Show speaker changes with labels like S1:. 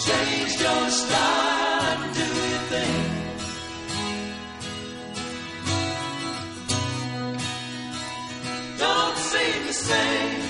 S1: changed your style and do your thing. Don't seem the same.